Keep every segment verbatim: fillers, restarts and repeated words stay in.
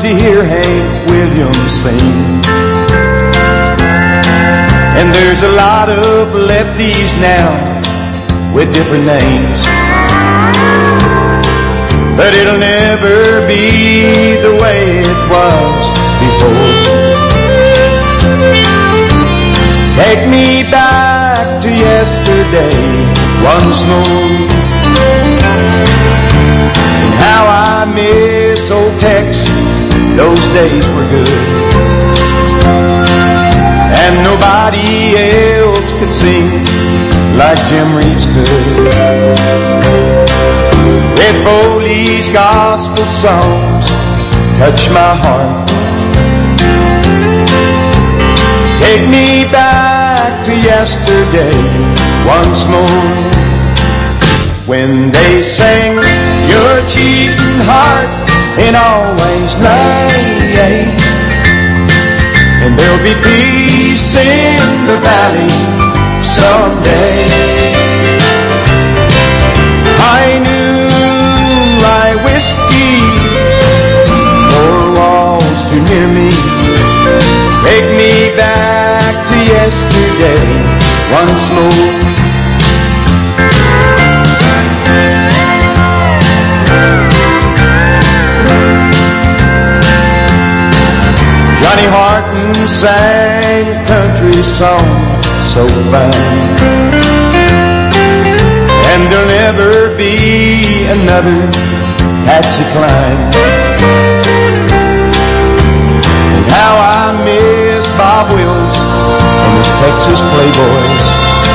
to hear Hank Williams sing. And there's a lot of lefties now with different names, but it'll never be the way it was before. Take me back to yesterday once more, and how I miss old Tex, those days were good. And nobody else could sing like Jim Reeves could. Red Foley's gospel songs touch my heart. Take me back to yesterday once more, when they sang your cheating heart ain't always lying, and there'll be peace in the valley someday. High noon rye whiskey, four walls too near me. Take me back to yesterday once more. Johnny Horton sang a country song so fine, and there'll never be another Patsy Cline. And how I miss Bob Wills and his Texas Playboys.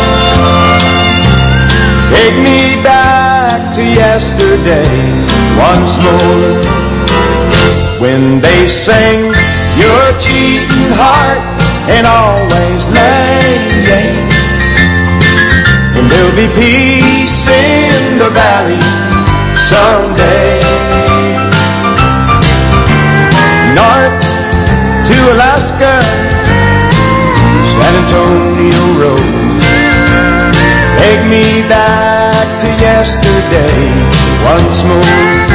Take me back to yesterday once more, when they sang your cheating heart ain't always lying, and there'll be peace in the valley someday. North to Alaska, San Antonio Road. Take me back to yesterday once more.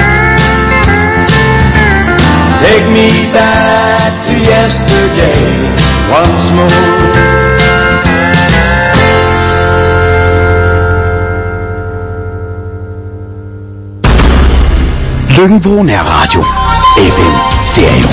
Take me back to yesterday once more. Løkken Nærradio F M Stereo.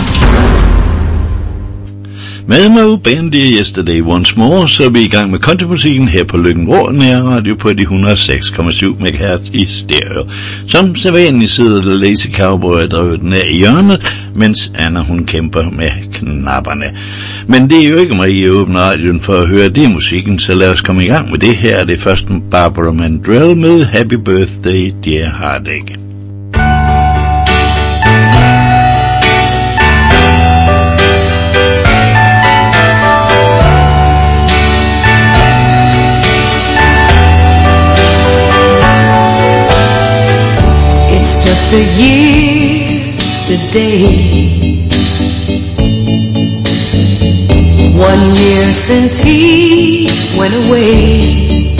Med No Band Yesterday Once More, så er vi i gang med countrymusikken her på Løkken Nærradio på de et hundrede og seks komma syv megahertz i stereo. Som sædvanligt sidder The Lazy Cowboy og drevet den af i hjørnet, mens Anna hun kæmper med knapperne. Men det er jo ikke mig, I åbner radioen for at høre det musikken, så lad os komme i gang med det her. Det er først Barbara Mandrell med Happy Birthday Dear Heartache. It's just a year today, one year since he went away.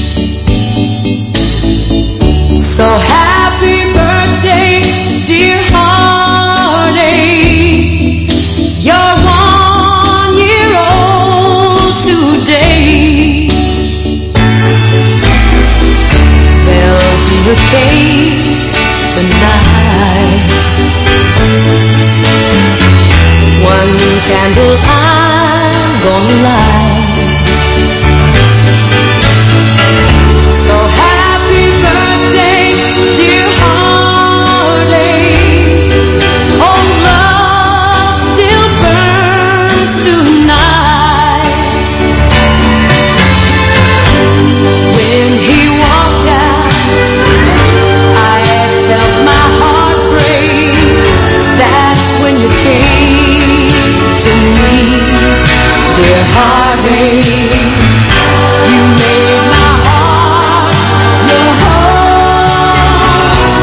So happy birthday, dear heartache. You're one year old today. There'll be a cake tonight, one candle I'm gonna light. So happy birthday, dear heartache. Oh, love still burns tonight. When he walked out, I felt my heart break. That's when you came to me, dear heartache. You made my heart your home.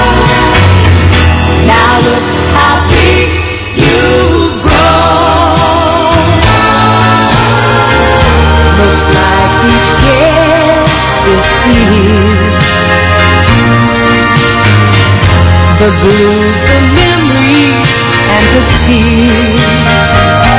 Now look how big you've grown. Looks like each guest is here. The blues, the memories, and the tears.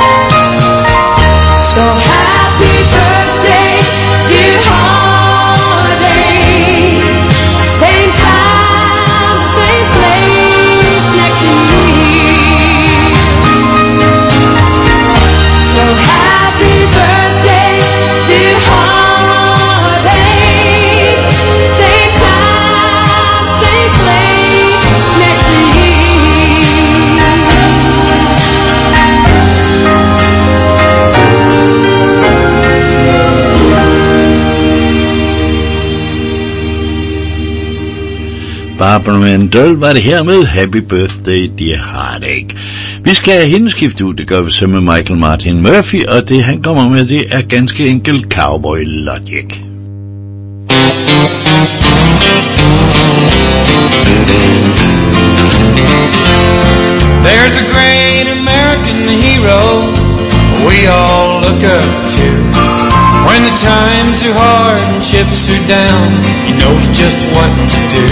So happy birthday, dear heartache. Same time, same place next year. So happy birthday, dear heartache. Same time, same place next year. Barbara Mandel var det her med Happy Birthday Dear Heartache. Vi skal have hende skifte ud, det gør vi så med Michael Martin Murphey, og det han kommer med, det er ganske enkelt Cowboy Logic. There's a great American hero we all look up to. When the times are hard and chips are down, he knows just what to do.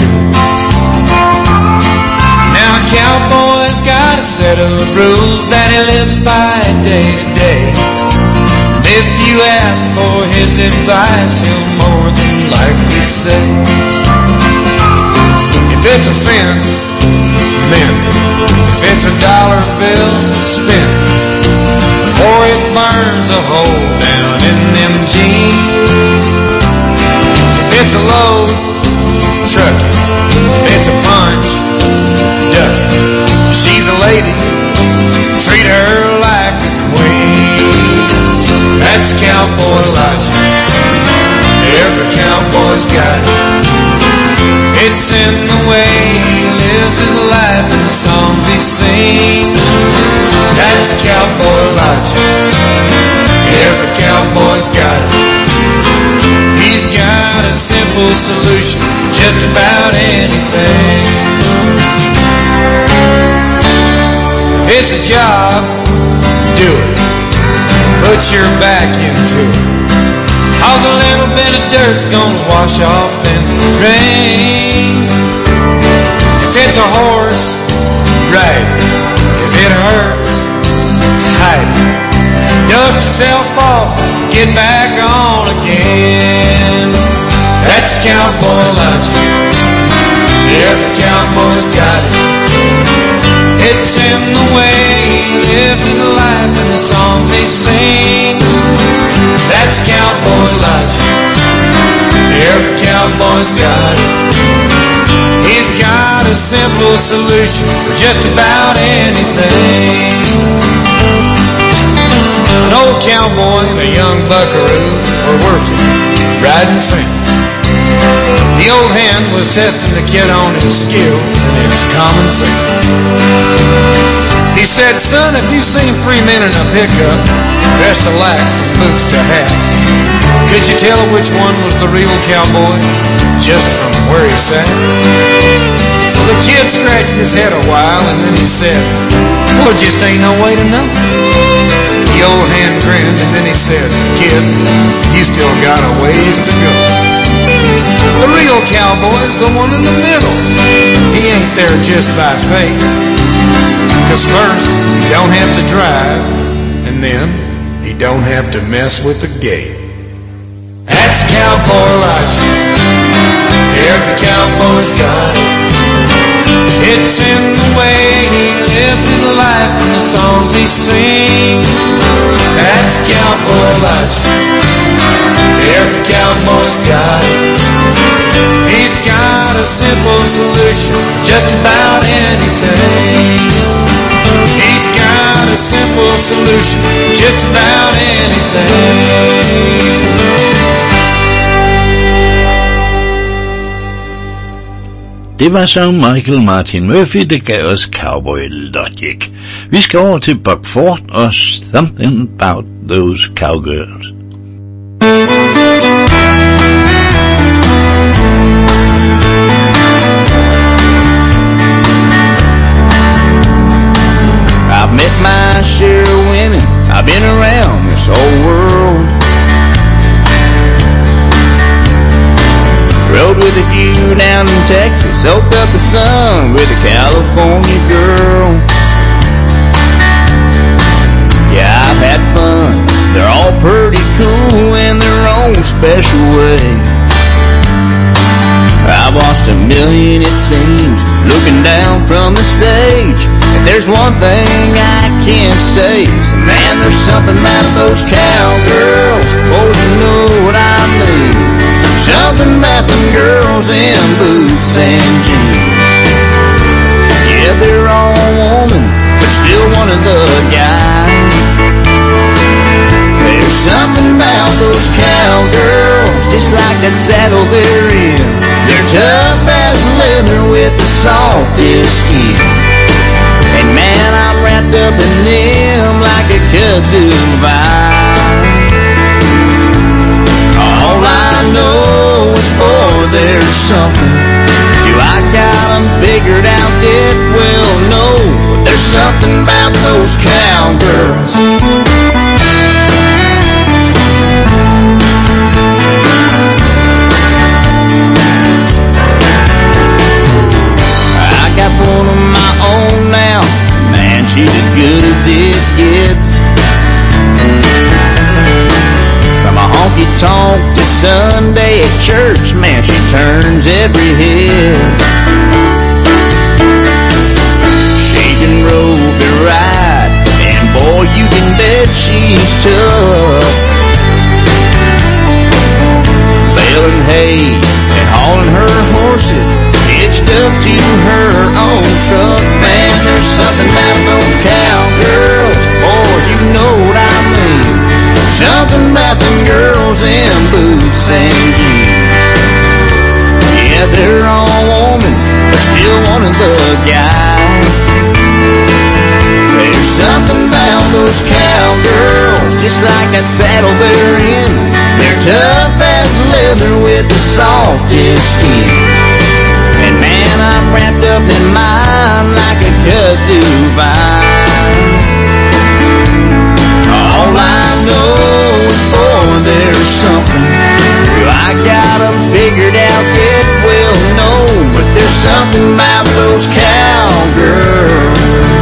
Now a cowboy's got a set of rules that he lives by day to day. And if you ask for his advice, he'll more than likely say, if it's a fence, mend it. If it's a dollar bill, spend it. Or it burns a hole down in them jeans. If it's a load, truck it. If it's a punch, duck it. If she's a lady, treat her like a queen. That's cowboy logic. Every cowboy's got it. It's in the way he lives his life and the songs he sings. That's cowboy logic. Every cowboy's got it. He's got a simple solution, just about anything. It's a job, do it. Put your back into it. Cause a little bit of dirt's gonna wash off in the rain. If it's a horse, ride it. If it hurts, hide it. Dust yourself off, get back on again. That's cowboy logic. Every cowboy's got it. It's in the way he lives his life and the songs he sings. That's cowboy logic. Every cowboy's got it. He's got a simple solution for just about anything. An old cowboy and a young buckaroo were working, riding fence. The old hand was testing the kid on his skills and his common sense. He said, son, if you've seen three men in a pickup, dressed alike from boots to hat, could you tell which one was the real cowboy, just from where he sat? Well, the kid scratched his head a while and then he said, well, there just ain't no way to know. The old hand grinned and then he said, kid, you still got a ways to go. The real cowboy's the one in the middle. He ain't there just by fate. Cause first, he don't have to drive, and then, he don't have to mess with the gate. That's cowboy logic. Every cowboy's got it. It's in the way he lives his life and the songs he sings. That's cowboy logic. Every cowboy's got it. He's got a simple solution for just about anything. He's got a simple solution for just about anything. Det var så Michael Martin Murphey, der gav os Cowboy Logic. Vi skal over til Buck Ford og Something About Those Cowgirls. I've met my share of women, I've been around this whole world. Rode with a few down in Texas, soaked up the sun with a California girl. had fun. They're all pretty cool in their own special way. I've watched a million, it seems, looking down from the stage. And there's one thing I can say, so man, there's something about those cowgirls. Oh, you know what I mean. Something about them girls in boots and jeans. Yeah, they're all woman, but still one of the guys. There's something about those cowgirls, just like that saddle they're in. They're tough as leather with the softest skin. And man, I'm wrapped up in them like a kudzu vine. All I know is, boy, there's something. Do I got them figured out yet? Well, no, but there's something about those cowgirls. One of my own now, man, she's as good as it gets. From a honky-tonk to Sunday at church, man, she turns every head. She can rope and ride, and boy, you can bet she's tough. Baling hay and hauling her horses, hitched up to her own truck. Man, there's something about those cowgirls. Boys, you know what I mean. Something about them girls in boots and jeans. Yeah, they're all woman, but still one of the guys. There's something about those cowgirls, just like that saddle they're in. They're tough as leather with the softest skin. And man, I'm wrapped up in mine like a kudzu vine. All I know is, boy, there's something. Do I got them figured out yet? Well, no, but there's something about those cowgirls.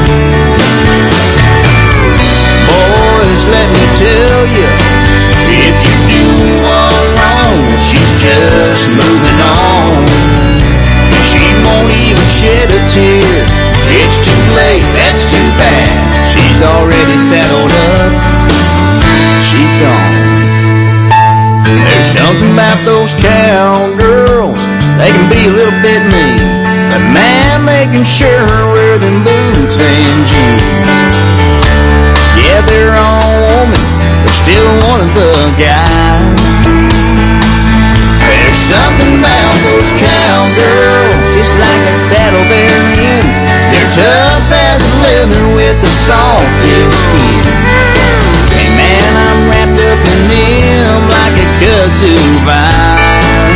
Boys, let me tell you, if you do one wrong, she's just moving on. She won't even shed a tear. It's too late, that's too bad. She's already saddled up, she's gone. There's something about those cowgirls, they can be a little bit mean, but man, they can sure wear them boots and jeans. Yeah, they're all woman, but still one of the guys. There's something about those cowgirls, just like that saddle they're in. They're tough as leather with the softest skin. Hey man, I'm wrapped up in them like a kudzu vine.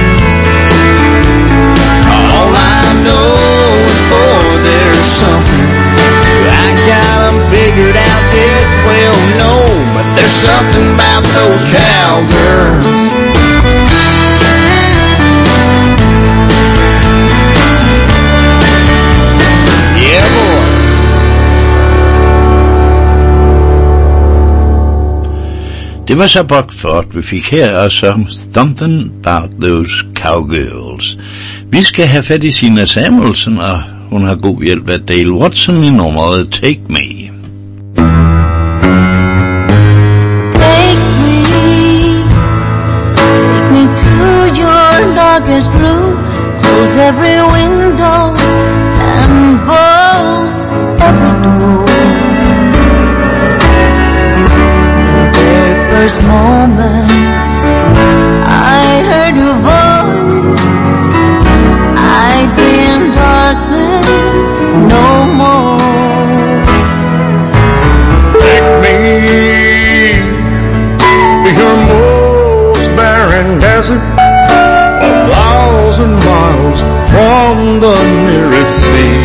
All I know is, boy, there's something. I got them figured out yet? Well, no, but there's something about those cowgirls. Det var så Buckford, vi fik her, og så Something About Those Cowgirls. Vi skal have fat i Sina Samuelsen, og hun har god hjælp af Dale Watson i nummeret Take Me. Take me, take me to your darkest room, close every window and bolt every door. First moment I heard your voice, I'd be in darkness no more. Take me to your most barren desert, a thousand miles from the nearest sea.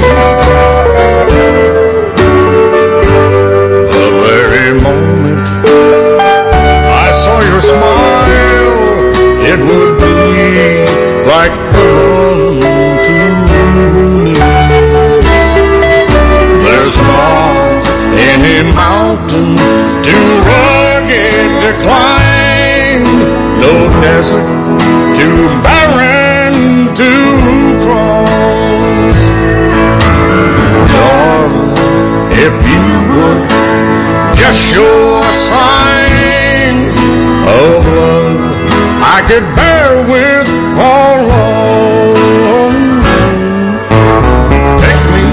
The very moment saw your smile, it would be like heaven to me. There's not any mountain too high desert, too barren to cross. Darling, if you would just show a sign of love, I could bear with all wrong. Take me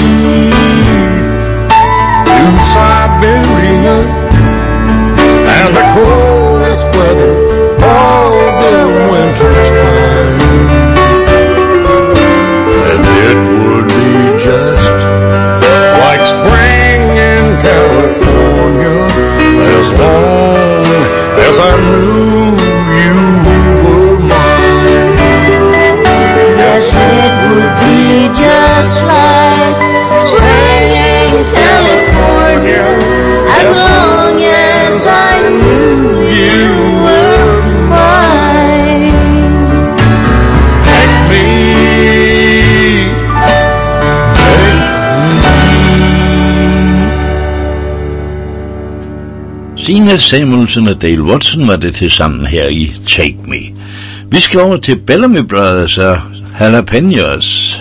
to Siberia and the coldest weather of the winter's time, and it would be just like spring in California, as long as I knew you were mine. Yes, it would be just like spring in California, as long as I knew you were mine. Take me, take Sina Samuelson og Dale Watson var det til sammen her i Take Me. Vi skal over til Bellamy Brothers og Jalapenos.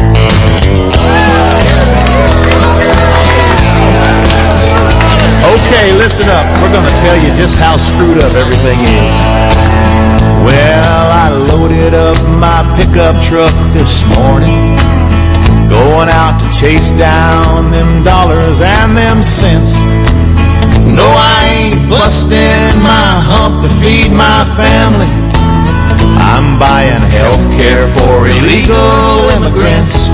Okay, listen up. We're gonna tell you just how screwed up everything is. Well, I loaded up my pickup truck this morning, going out to chase down them dollars and them cents. No, I ain't busting my hump to feed my family. I'm buying health care for illegal immigrants.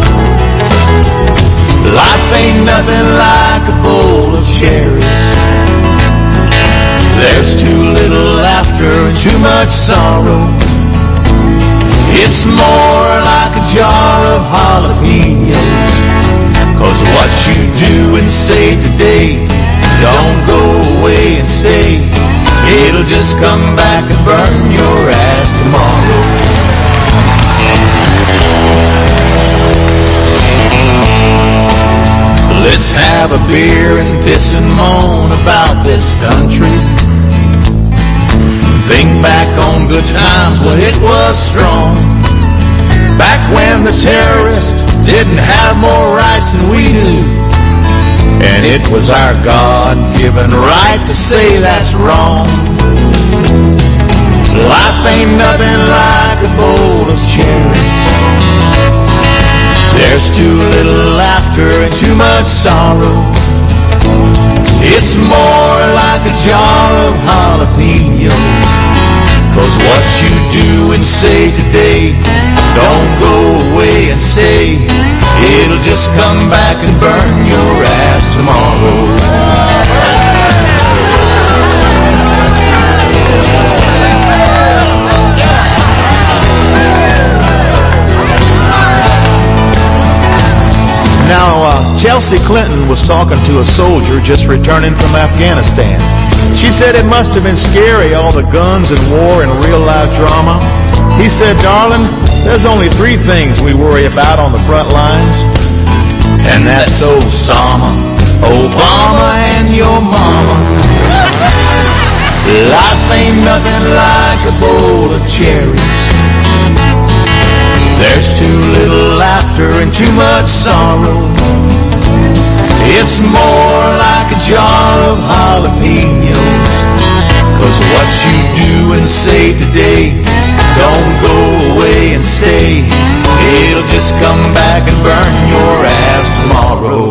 Life ain't nothing like a bowl of cherries. There's too little laughter and too much sorrow. It's more like a jar of jalapenos. 'Cause what you do and say today don't go away and stay. It'll just come back and burn your ass tomorrow. Let's have a beer and piss and moan about this country. Think back on good times when it was strong. Back when the terrorists didn't have more rights than we do. And it was our God-given right to say that's wrong. Life ain't nothing like a bowl of cherries. There's too little laughter and too much sorrow. It's more like a jar of jalapenos. 'Cause what you do and say today don't go away and stay. It'll just come back and burn your ass tomorrow. Now, uh, Chelsea Clinton was talking to a soldier just returning from Afghanistan. She said it must have been scary, all the guns and war and real-life drama. He said, darling, there's only three things we worry about on the front lines. And that's Osama, Obama, and your mama. Life ain't nothing like a bowl of cherries. There's too little laughter and too much sorrow. It's more like a jar of jalapenos. 'Cause what you do and say today don't go away and stay. It'll just come back and burn your ass tomorrow.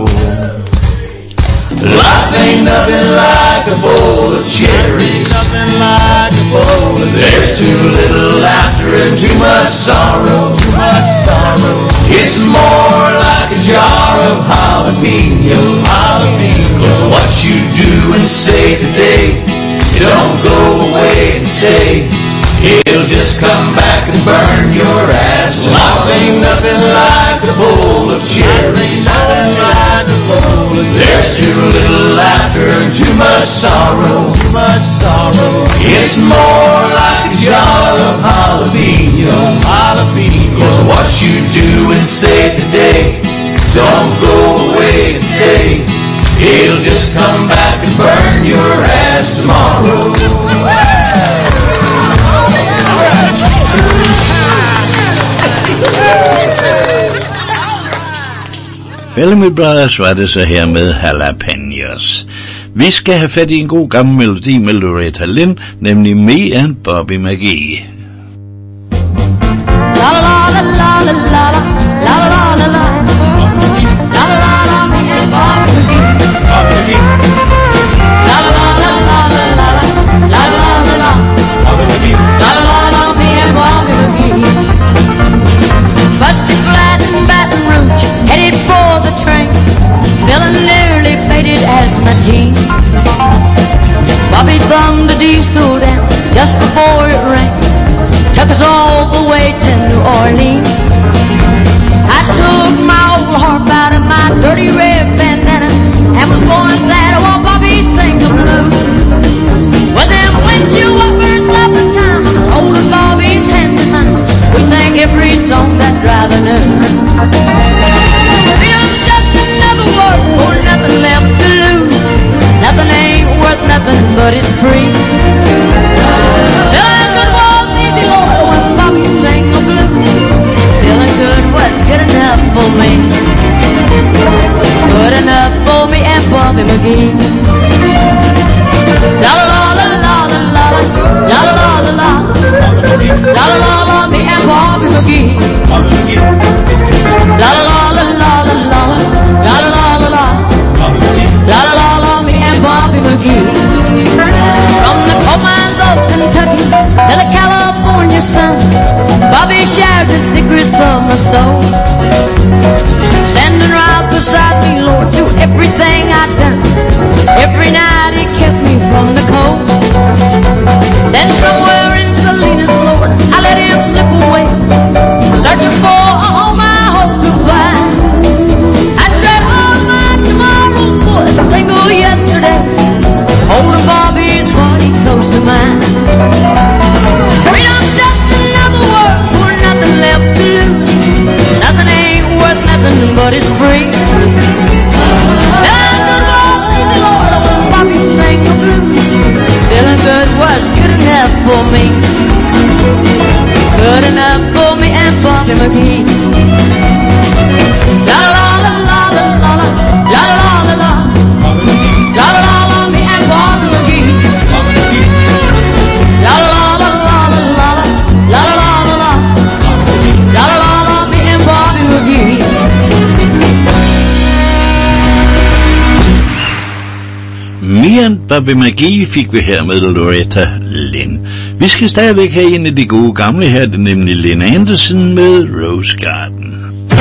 Life ain't nothing like a bowl of cherries. Nothing like a bowl of There's too little laughter and too much sorrow. Too much sorrow. It's more like a jar of jalapenos. Jalapenos. 'Cause what you do and say today don't go away and stay. It'll just come back and burn your ass. Life ain't nothing like a bowl of cherries. Nothing like a bowl of There's too little laughter and too much sorrow. Too much sorrow. It's more like a jar of jalapenos. Jalapenos. 'Cause what you do and say today don't go away and stay. It'll just come back and burn your ass tomorrow. Bellamy Brothers var det så her med Jalapenos. Vi skal have fat i en god gammel melodi med Loretta Lynn, nemlig Me and Bobby McGee. La la la la la la la la la la la la la la la me and Bobby McGee. La la la la la la la la la la la la la la me and Bobby McGee. Busted flat in Baton Rouge, headed for the train, feeling nearly faded as my jeans. Bobby thumbed the diesel down just before it rained, took us all the way to New Orleans. I took my old harp out of my dirty red bandana and was going sad while Bobby sang the blues. Well, them windshield wipers slapping time, I was holding Bobby's hand in mine. We sang every song that driver knew. Freedom's just another word for nothing left to lose. Nothing ain't worth nothing but it's free. Feeling good was easy, Lord, when Bobby sang the blues. Feeling good was good enough for me. Good enough for me and Bobby McGee. La la la la la la la la la la la la la la la la me and Bobby McGee. La la la la la la la la la la la la la la la la me and Bobby McGee. From the coal mines of Kentucky to the California sun, Bobby shared the secrets of my soul. Standing right beside me, Lord, through everything I'd done. Every night he kept me from the cold. Then somewhere in Salinas, Lord, I let him slip away, searching for a home I hope to find. I dread all my tomorrows for a single yesterday, holding Bobby's body close to mine. Freedom's just another word for nothing left to lose. Nothing ain't worth nothing but it's free. Feeling good was easy, Lord, when Bobby sang the blues. Feeling good was good enough for me. Good enough for me and Bobby McGee. La la la la la la la la la la la la la la la me and Bobby McGee. La la la la la la la la la la la la la la me and Bobby McGee. Me and Bobby McGee fik vi her med Loretta Lynn. Vi skal stadigvæk have en af de gode gamle her, det er nemlig Lynn Anderson med Rose Garden.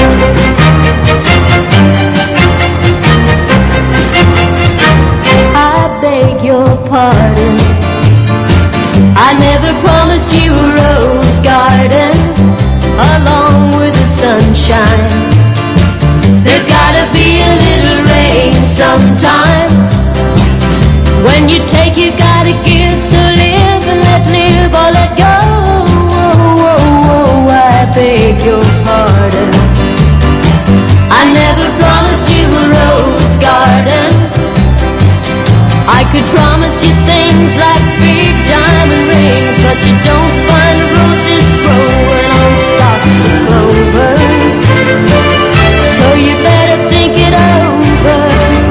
I beg your pardon, I never promised you a rose garden along with the sunshine. There's gotta be a little rain sometime. When you take, you gotta give, so live and let live or let go. Oh, oh, oh, I beg your pardon. I never promised you a rose garden. I could promise you things like big diamond rings, but you don't find roses growing on stalks of clover. So you better think it over.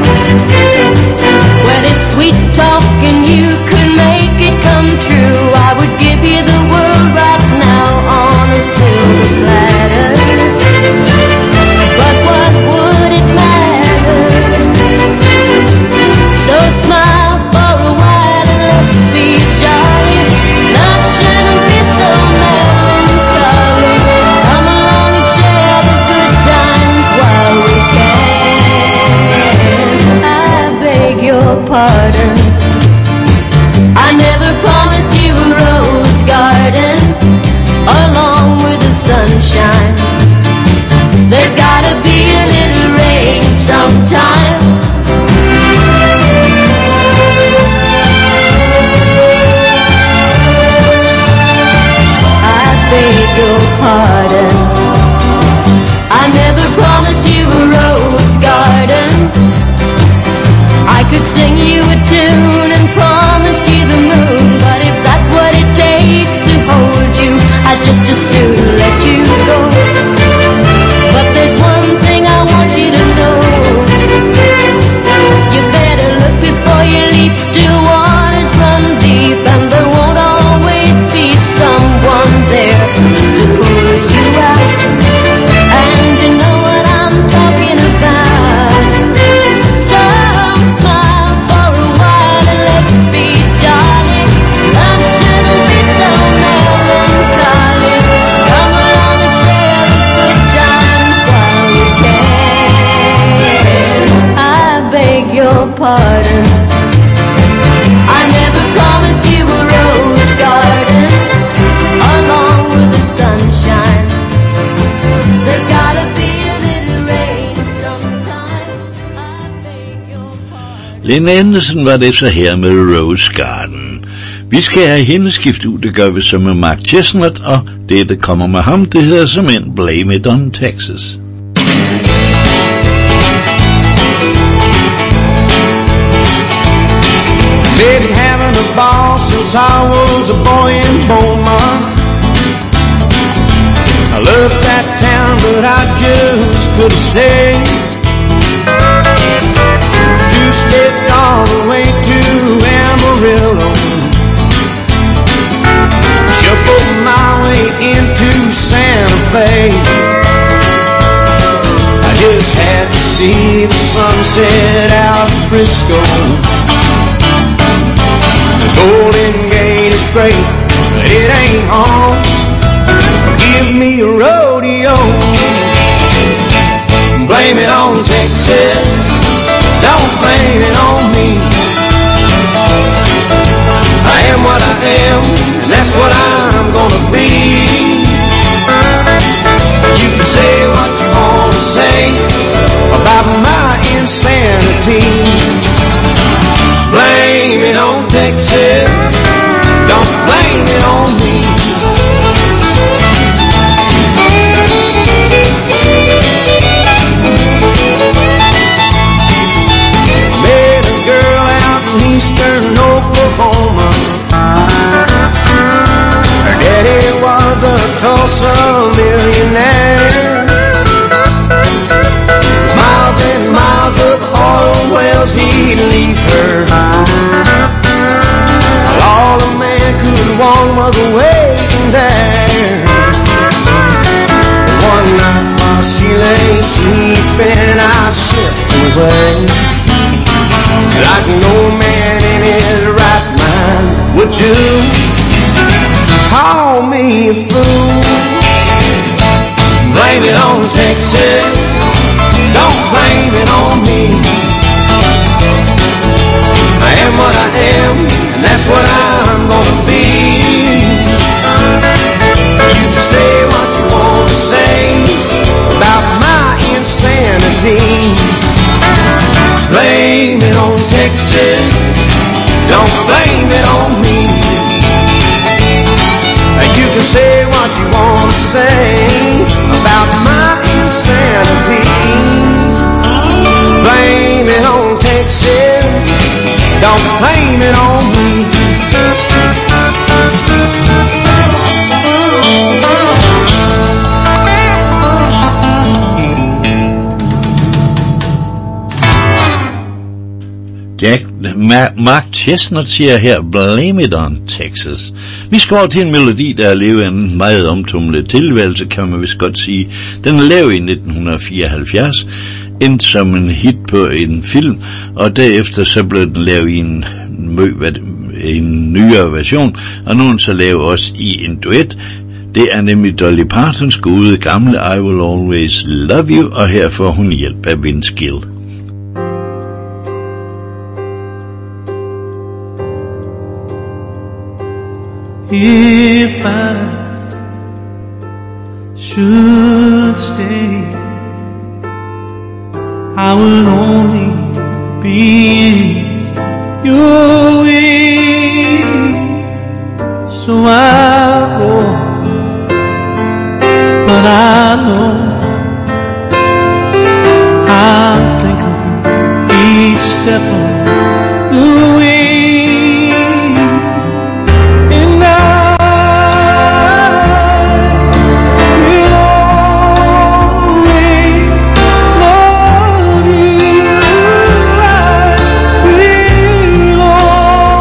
Well, if sweet talking you could make it come true, I would give you the world right now on a silver platter. But what would it matter? So smile for a while and let's be jolly. Life shouldn't be so melancholy. Come along and share the good times while we can. I beg your pardon, I never promised you a rose garden along with the sunshine. There's gotta be a little rain sometime. I beg your pardon, I never promised you a rose garden. I could sing you a tune and promise you the moon, but if that's what it takes to hold you, I'd just as soon let you go. But there's one thing I want you to know, Lynn Anderson var det så her med Rose Garden. Vi skal have hende skifte ud, det gør vi så med Mark Chestnut, og det, der kommer med ham, det hedder som en Blame It on Texas. Been having a ball since I was a boy in Beaumont. I loved that town, but I just couldn't stay. Two-stepped all the way to Amarillo, shuffled my way into Santa Fe. I just had to see the sunset out of Frisco. The Golden Gate is great, but it ain't home. Give me a rodeo. Blame it on Texas, don't blame it on me. I am what I am, and that's what I'm gonna be. You can say what you want to say about my insanity. Blame it on Texas, don't blame it on me. Met a girl out in eastern Oklahoma. Her daddy was a Tulsa millionaire. Miles and miles of oil wells he'd leave her. All a man could want was waiting there. One night while she lay sleeping, I slipped away, like no man in his right mind would do. Call me a fool. Blame it on Texas, don't blame it on me. I am what I am, and that's what I'm gonna be. You can say what you want to say about my insanity. Blame it on Texas, don't blame it on me. You can say what you want to say about my insanity. Blame it on Texas, don't blame it on me. Jack, Mark Chestnut siger her, Blame It on Texas. Vi skal over til en melodi, der er levet en meget omtumlet tilværelse, kan man vist godt sige. Den er lavet i nitten fireoghalvfjerds, endte som en hit på en film, og derefter så blev den lavet i en, en nyere version, og nu er den så lavet også i en duet. Det er nemlig Dolly Partons gode gamle I Will Always Love You, og her får hun hjælp af Vince Gill. If I should stay, I will only be in your way. So I'll go, but I know I'll think of you each step of the way. Oh,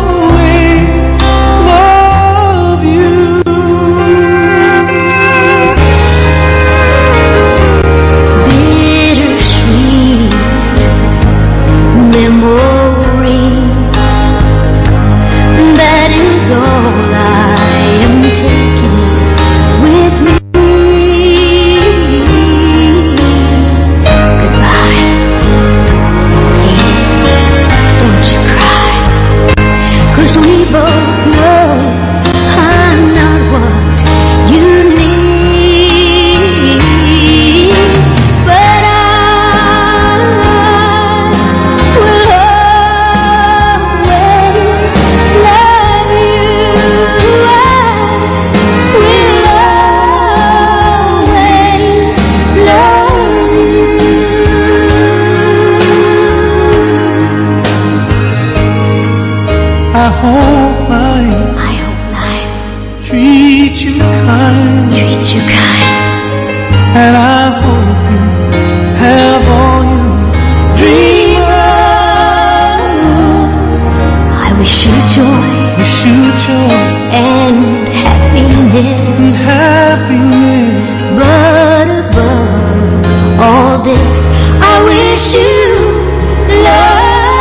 hope life, I hope life treat you kind, treats you kind. and I hope you have all you dream of. I wish you joy Wish you joy and happiness, and happiness. but above all this, I wish you love.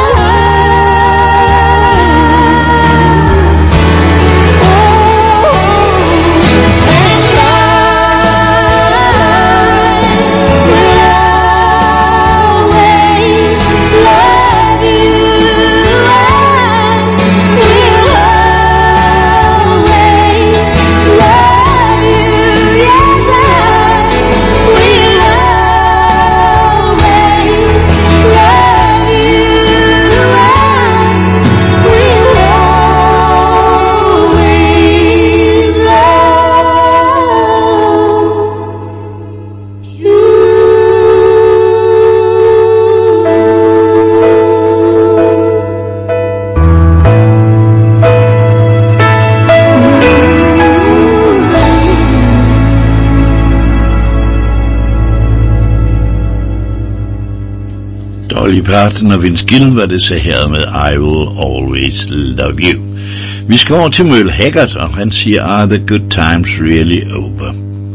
Dolly Parton og Vince Gill var det så her med I Will Always Love You. Vi skal over til Merle Haggard, og han siger, Are the good times really over?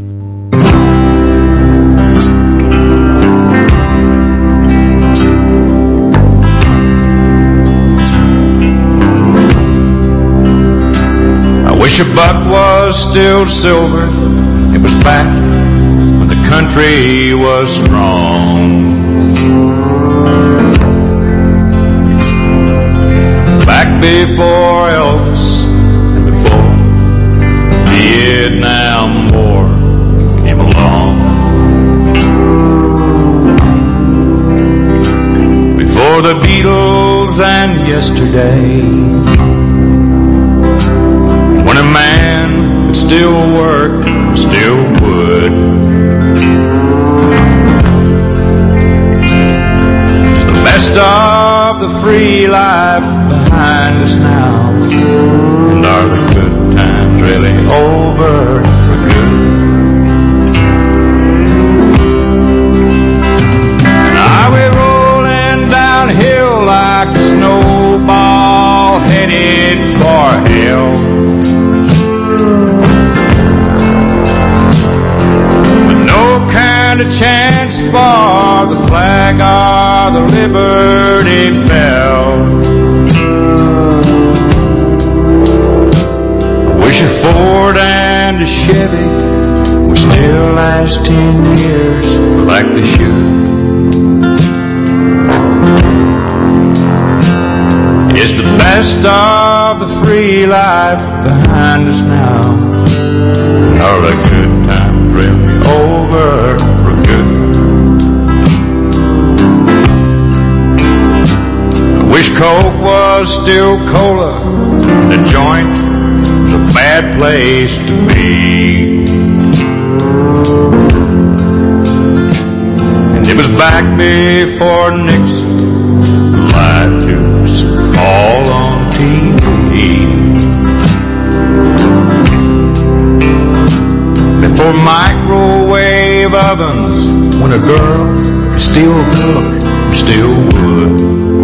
I wish a buck was still silver. It was back when the country was strong. Back before Elvis and before the Vietnam War came along. Before the Beatles and yesterday, when a man could still work, still would. It's the best of the free life behind us now, and are the good times really over for good? And are we rolling downhill like a snowball headed for hell, with no kind of chance for the flag or the Liberty Bell? Wish a Ford and a Chevy would still last ten years like they should. It's the best of the free life behind us now, and are the good times really over for good? I wish Coke was still cola, and the joint was a bad place to be. And it was back before Nixon lied to us all on T V. Before microwave ovens, when a girl could still cook, still would.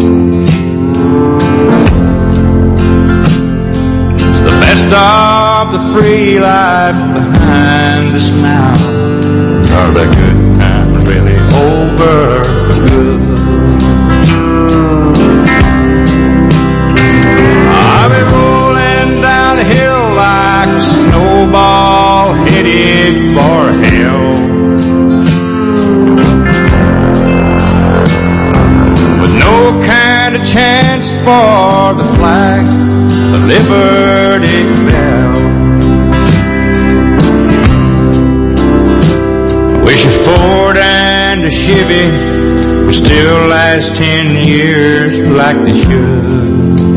Best of the free life behind us now, are the good times really over for good? I'll be rolling down the hill like a snowball headed for hell, with no kind of chance for the flag, the Liberty Bell. I wish a Ford and a Chevy would still last ten years like they should.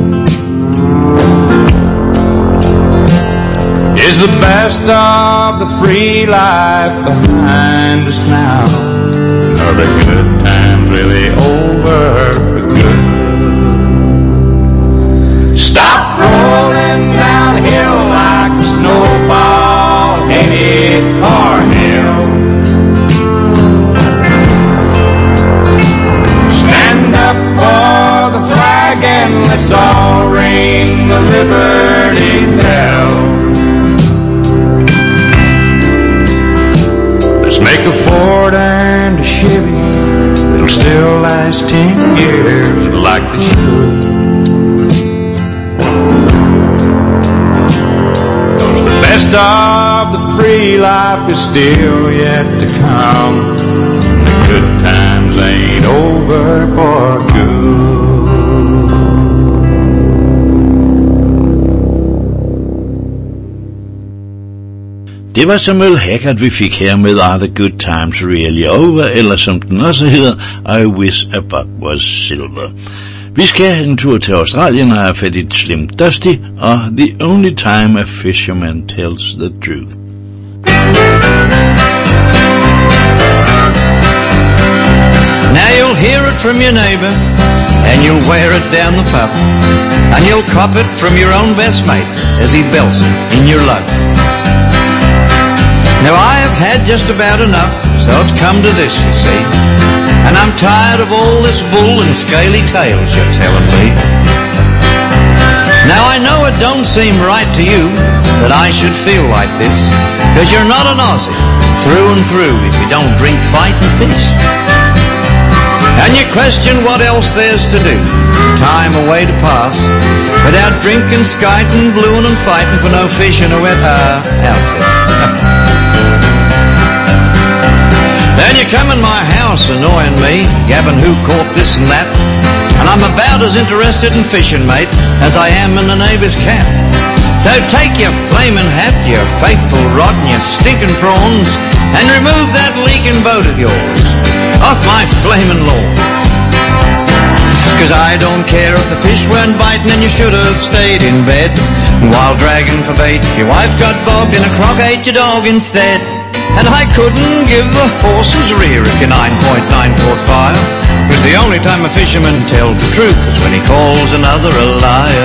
Is the best of the free life behind us now, are the good times really over for good? Stop rolling downhill like a snowball headed for hell. Stand up for the flag and let's all ring the Liberty Bell. Let's make a Ford and a Chevy, it'll still last ten years like they should. The best of the free life is still yet to come. The good times ain't over for good. Det var Samuel Haggard, vi fik her med Are the Good Times Really Over, eller som den også hedder, I Wish a Buck Was Silver. Vi skal have en tur til Australien og have fat i Slim Dusty og The Only Time a Fisherman Tells the Truth. Now you'll hear it from your neighbour, and you'll wear it down the pub, and you'll cop it from your own best mate as he belts it in your lug. Now I have had just about enough, so it's come to this, you see, and I'm tired of all this bull and scaly tales you're telling me. Now I know it don't seem right to you that I should feel like this, 'cause you're not an Aussie through and through if you don't drink, fight and fish. And you question what else there's to do, time away to pass, without drinking, skiting, blueing and fighting for no fish in a wet uh, outfit. Then you come in my house annoying me, gabbing who caught this and that, and I'm about as interested in fishing, mate, as I am in the neighbour's cat. So take your flaming hat, your faithful rod and your stinking prawns, and remove that leaking boat of yours off my flaming lawn. 'Cause I don't care if the fish weren't biting and you should have stayed in bed. While dragging for bait, your wife got bogged and a croc ate your dog instead. And I couldn't give a horse's rear if your nine point nine caught fire, 'cause the only time a fisherman tells the truth is when he calls another a liar.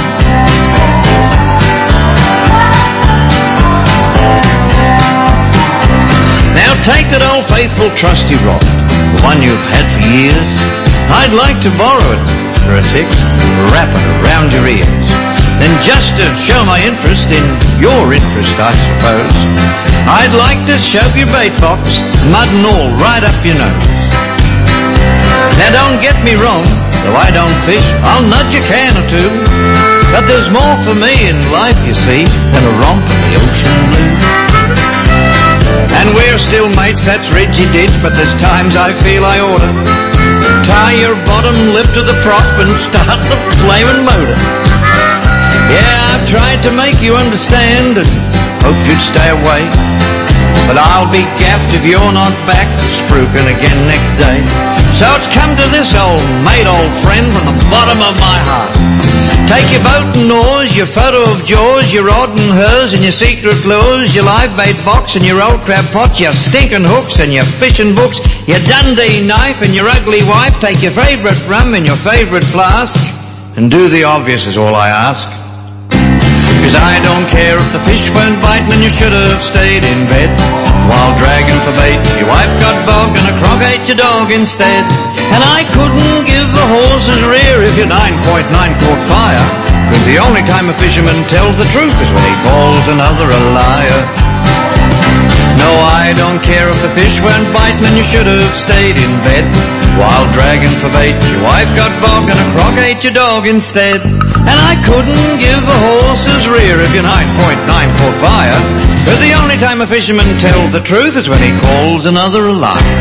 Now take that old faithful trusty rod, the one you've had for years. I'd like to borrow it for a tick, wrap it around your ears. Then just to show my interest in your interest, I suppose, I'd like to shove your bait box, mud and all, right up your nose. Now don't get me wrong, though I don't fish, I'll nudge a can or two, but there's more for me in life, you see, than a romp in the ocean blue. And we're still mates, that's Reggie did, but there's times I feel I oughta tie your bottom lip to the prop and start the flaming motor. Yeah, I've tried to make you understand and hoped you'd stay away, but I'll be gaffed if you're not back spruiking again next day. So it's come to this, old mate, old friend, from the bottom of my heart. Take your boat and oars, your photo of Jaws, your rod and hers and your secret lures, your live bait box and your old crab pot, your stinking hooks and your fishing books, your Dundee knife and your ugly wife. Take your favourite rum and your favourite flask, and do the obvious is all I ask. 'Cause I don't care if the fish weren't biting and you should have stayed in bed. While dragging for bait, your wife got bogged and a croc ate your dog instead. And I couldn't give the horse's rear if your nine point nine caught fire, 'cause the only time a fisherman tells the truth is when he calls another a liar. No, I don't care if the fish weren't biting and you should have stayed in bed. While dragging for bait, your wife got bogged and a croc ate your dog instead. And I couldn't give a horse's rear if your nine point nine caught fire, 'cause the only time a fisherman tells the truth is when he calls another a liar.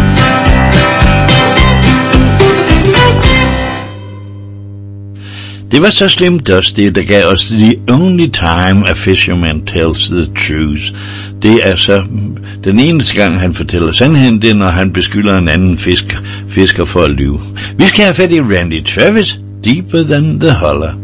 Det var så Slim Dusty, der gav os The Only Time a Fisherman Tells the Truth. Det er så den eneste gang, han fortæller sandheden, det er, når han beskylder en anden fisk, fisker for at lyve. Vi skal have fat i Randy Travis, Deeper Than the Holler.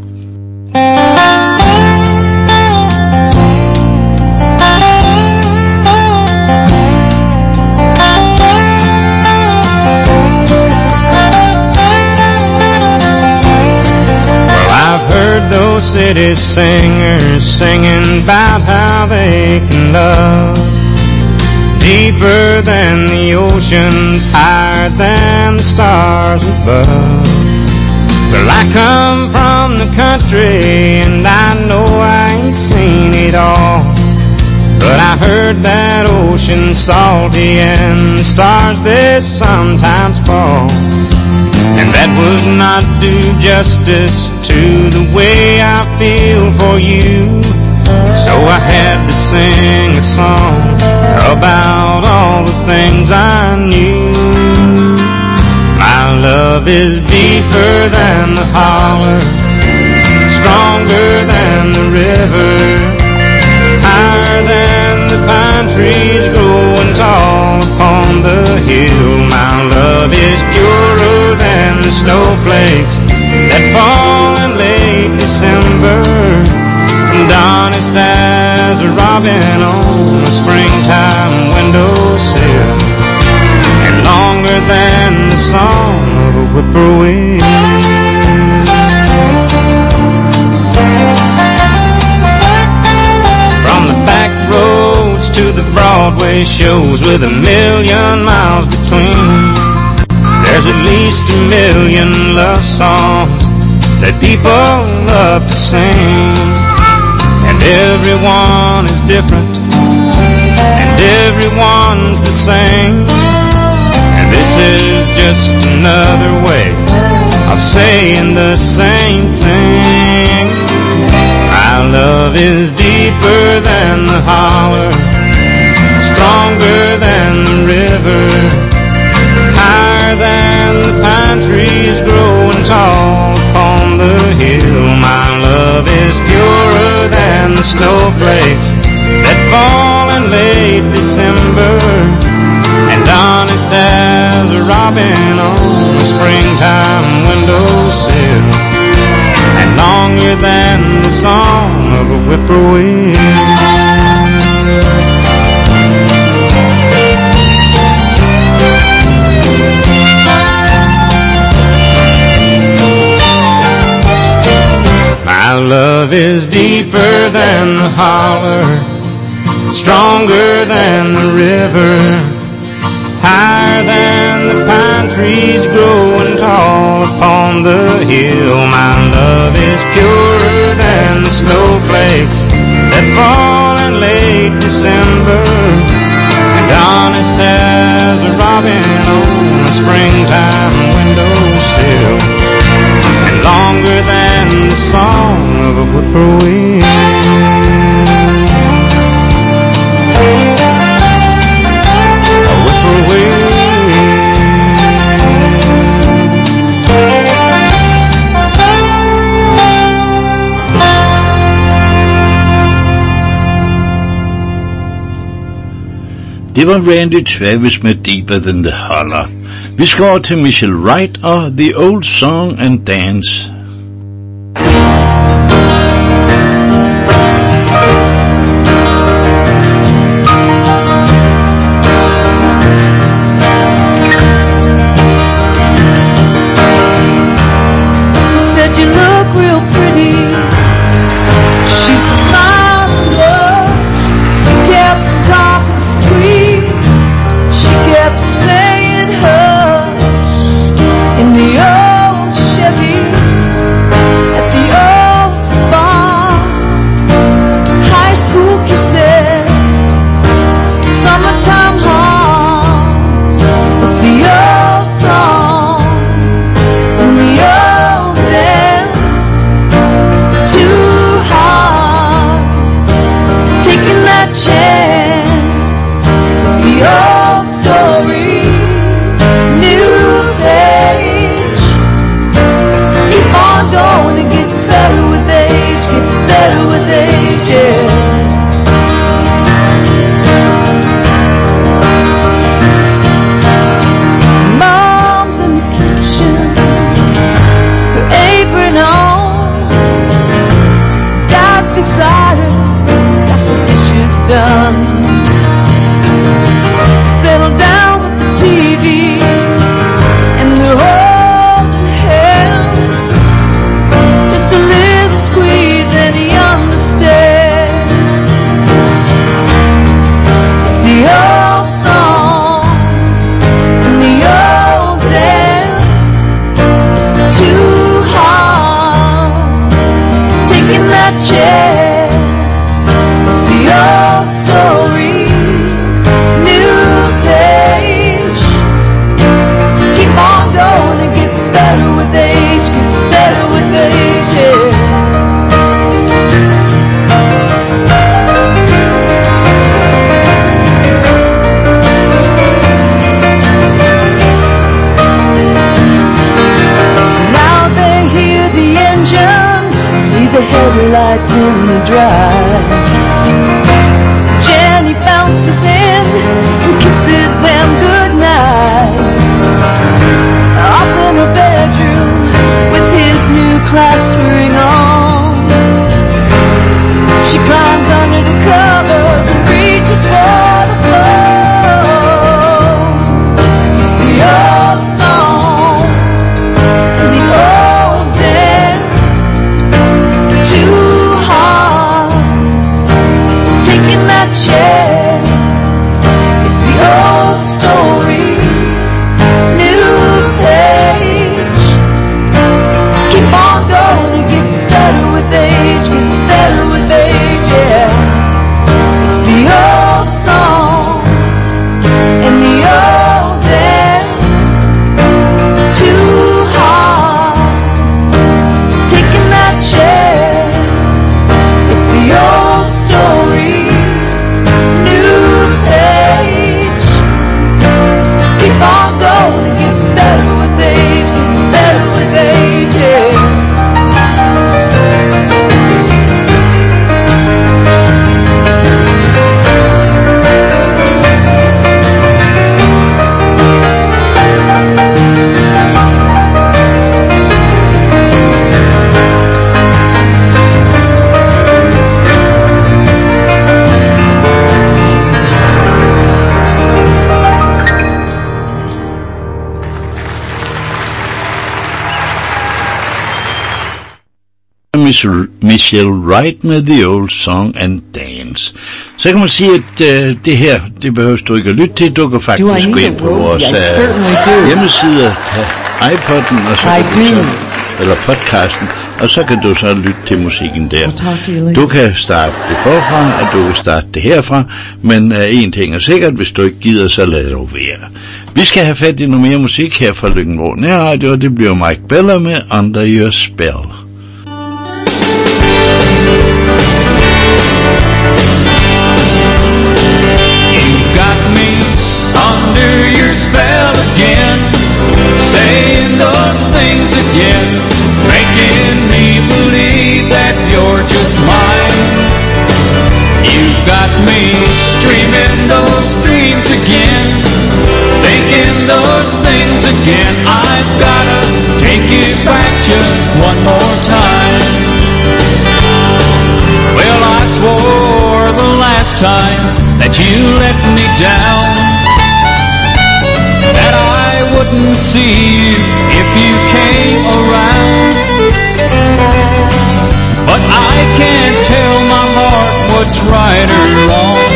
Heard those pretty singers singing about how they can love. Deeper than the oceans, higher than the stars above. Well, I come from the country and I know I ain't seen it all, but I heard that ocean's salty and the stars they sometimes fall, and that would not do justice to the way I feel for you. So I had to sing a song about all the things I knew. My love is deeper than the holler, stronger than the river, higher than the pine trees growing tall upon the hill. My love is purer than the snowflakes that fall in late December, and honest as a robin on a springtime windowsill, and longer than the song of a whippoorwill. From the back roads to the Broadway shows with a million miles between, there's at least a million love songs that people love to sing, and everyone is different, and everyone's the same, and this is just another way of saying the same thing. My love is deeper than the holler, stronger than the river, higher than the pine trees growing tall upon the hill. My love is purer than the snowflakes that fall in late December, and honest as a robin on a springtime windowsill, and longer than the song of a whippoorwill. My love is deeper than the holler, stronger than the river, higher than the pine trees growing tall upon the hill. My love is purer than the snowflakes that fall in late December, and honest as a robin on a springtime windowsill, and longer than the song of a whippoorwill. A whippoorwill. Det var Randy Travis med Deeper Than The Holler. Vi skal over til Michelle Wright og The Old Song and Dance. Said you look real pretty. She smiled love, kept talking sweet. She kept saying hush in the old Chevy. lights in the drive. Jenny bounces in and kisses them goodnight. Off in her bedroom with his new class ring on. She climbs under the covers and reaches for the phone. You see old song in the old dance. Two hearts taking that chance. It's the old story, new page. Keep on going, it gets better with age, gets better with age, yeah. It's the old song and the old dance. Two hearts taking that chance. It's the old story, new page. Keep on going, it gets better with age, gets better with age, yeah. Michelle Wright med The Old Song and Dance. Så kan man sige, at uh, det her, det behøver du ikke at lytte til. Du kan faktisk gå ind på vores uh, hjemmeside, tage iPod'en og så kan du så, eller podcasten, og så kan du så lytte til musikken der. Du kan starte det forfra, og du kan starte det herfra, men uh, en ting er sikkert, hvis du ikke gider, så lad det være. Vi skal have fat i noget mere musik her fra Løkken-Vrå Nærradio, og det bliver Mike Bella med Under Your Spell. Got me under your spell again, saying those things again, making me believe that you're just mine. You've got me dreaming those dreams again, thinking those things again. I've gotta take you back just one more time. Well, I swore the last time that you let me down, that I wouldn't see you if you came around. But I can't tell my heart what's right or wrong,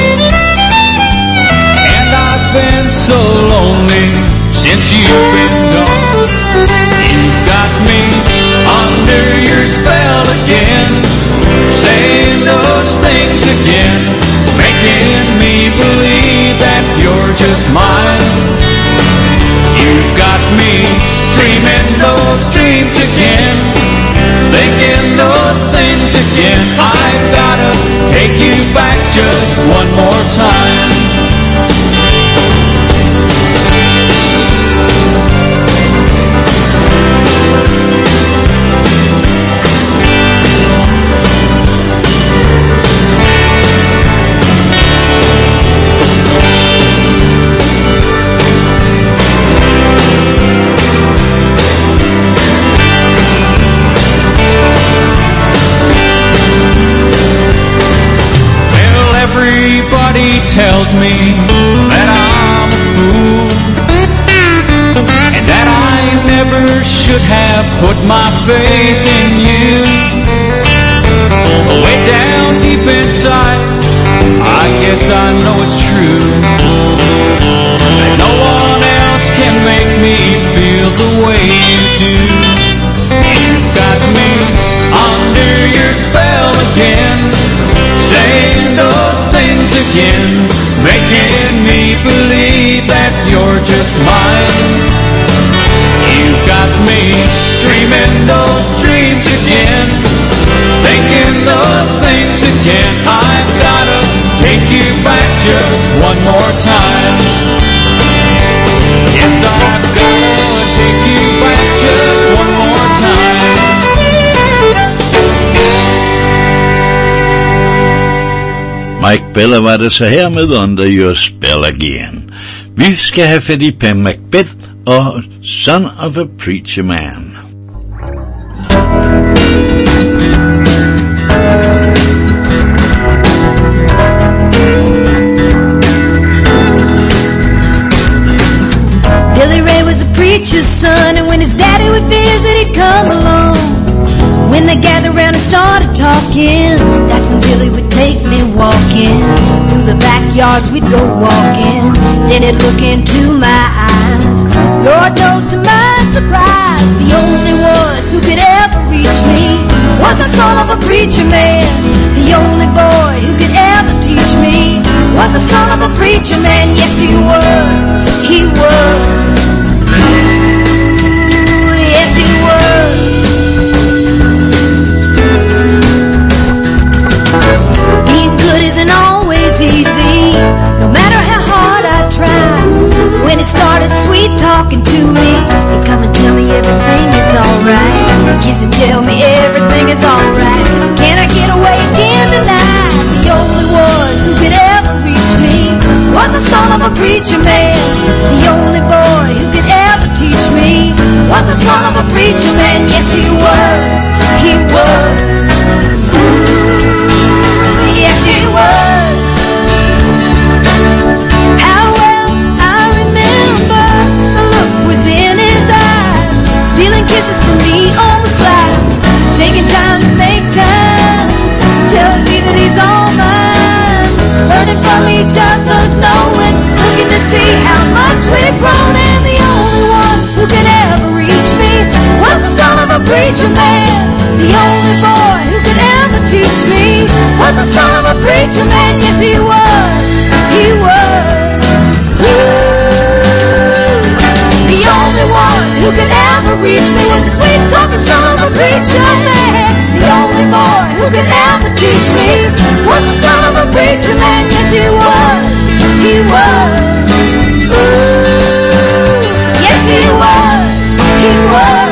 and I've been so lonely since you've been gone. You've got me under your spell again, saying those things again, making me believe that you're just mine. You've got me dreaming those dreams again, thinking those things again. I've gotta take you back just one more time. Tells me that I'm a fool, and that I never should have put my faith in you. Way down deep inside, I guess I know it's true, that no one else can make me feel the way you do. You've got me under your spell again, saying those things again, making me believe that you're just mine. You've got me dreaming those dreams again, thinking those things again. I've gotta take you back just one more time. Yes, I've gotta take you back just one more time. Mike Bella var det så her med Under Your Spell Again. Vi skal have fat i Pam Macbeth og Son of a Preacher Man. Billy Ray was a preacher's son, and when his daddy would visit, he'd come along. When they gathered around and started talking, that's when Billy would take me walking. Through the backyard we'd go walking, then he'd look into my eyes. Lord knows to my surprise, the only one who could ever reach me was the son of a preacher man. The only boy who could ever teach me was the son of a preacher man. Yes, he was, he was. Ooh, yes, he was. Being good isn't always easy, no matter how hard I try. When he started sweet talking to me, he'd come and tell me everything is alright. Kiss and tell me everything is alright. Can I get away again tonight? The only one who could ever reach me was the son of a preacher man. The only boy who could ever teach me was the son of a preacher man. Yes, he was, he was. Ooh, yes, he was. How well I remember the look was in his eyes, stealing kisses from me on the side, taking time to make time, telling me that he's all mine, learning from each other's knowing, looking to see how much we've grown. And the only one who could ever reach me was the son of a preacher man. The only boy who could ever teach me was the son of a preacher man. Yes, he was, he was. Ooh, the only one who could ever reach me was the sweet talking son of a preacher man. The only boy who could ever teach me was the son of a preacher man. Yes, he was, he was. Ooh, yes, he was, he was.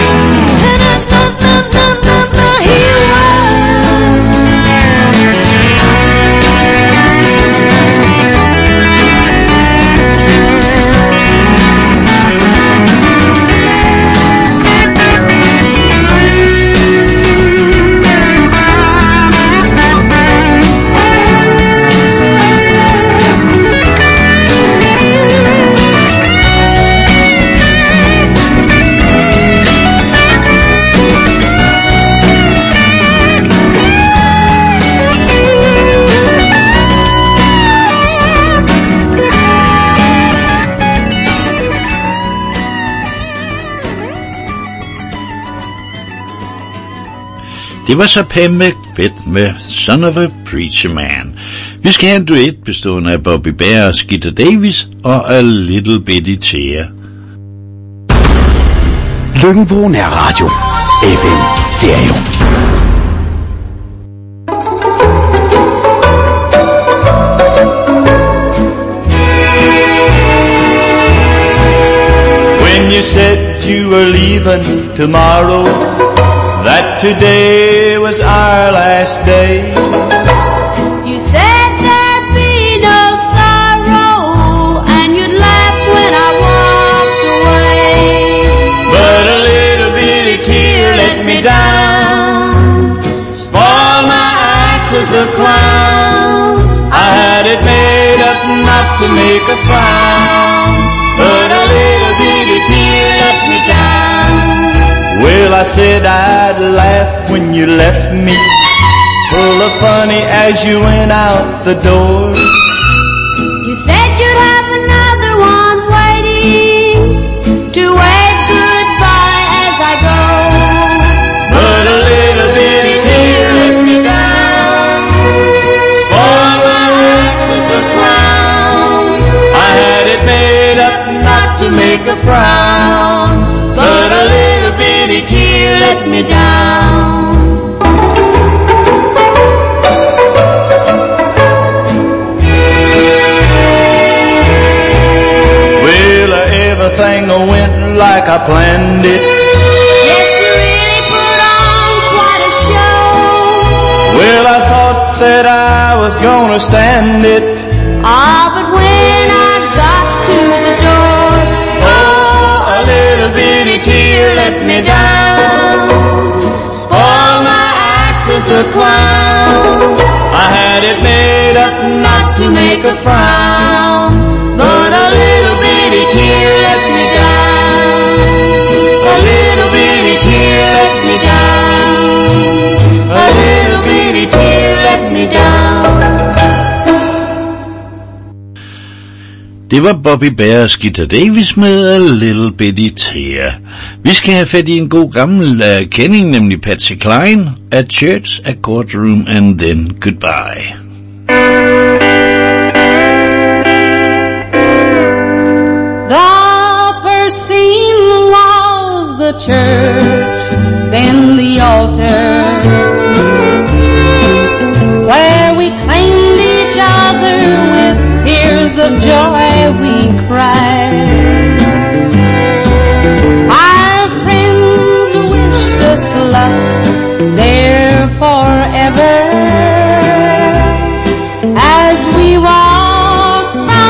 Det var så Pam Macbeth med Son of a Preacher Man. Vi skal have en duet bestående af Bobby Bear og Skeeter Davis og A Little Bitty Tear. Lykken er radio. F M Stereo. When you said you were leaving tomorrow, that today was our last day. You said there'd be no sorrow, and you'd laugh when I walked away. But a little bitty tear let me down, spoiled my act as a clown. I had it made up not to make a frown, but a little bitty tear let me down. Well, I said I'd laugh when you left me, full of funny as you went out the door. You said you'd have another one waiting to wave goodbye as I go. But a little bitty tear let me down, spoiled my act as a clown. I had it made up not to make a frown, but a little bitty tear let me down. Well, everything went like I planned it. Yes, you really put on quite a show. Well, I thought that I was gonna stand it. Ah, but when I got to the door, Oh, a little bitty tear let me down. spoil my act as a clown. I had it made up Not to make a frown, but a little bitty tear let me down. A little bitty tear let me down. A little bitty tear let me down. Det var Bobby Bare og Skeeter Davis med A Little Bitty Tear. Vi skal have fat i en god gammel uh, kending, nemlig Patsy Cline, A Church, A Courtroom and Then Goodbye. The first scene was the church, then the altar, where we claimed each other with tears of joy we cried. Our friends wished us luck there forever.